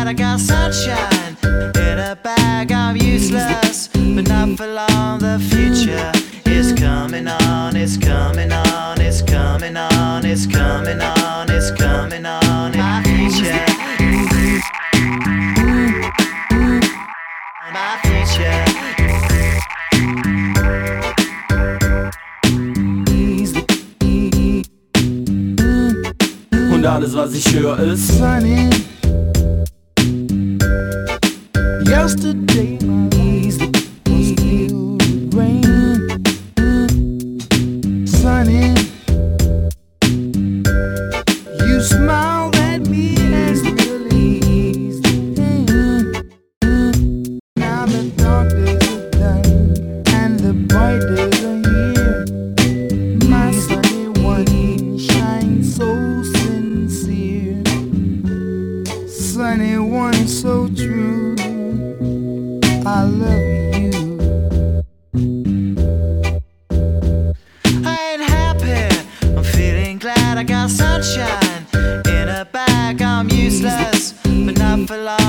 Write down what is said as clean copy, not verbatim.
glad I got sunshine in a bag. I'm useless, but not for long. The future is coming on, it's coming on, it's coming on, it's coming on, it's coming on. My future, my future. Und alles was ich höre ist Sunny. Yesterday my leaves was filled with rain. Sunny. You smiled at me as the leaves came. Now the dark days are done and the bright days are here. My sunny one shines so sincere. Sunny one so true. I love you. I ain't happy, I'm feeling glad I got sunshine in a bag. I'm useless, but not for long.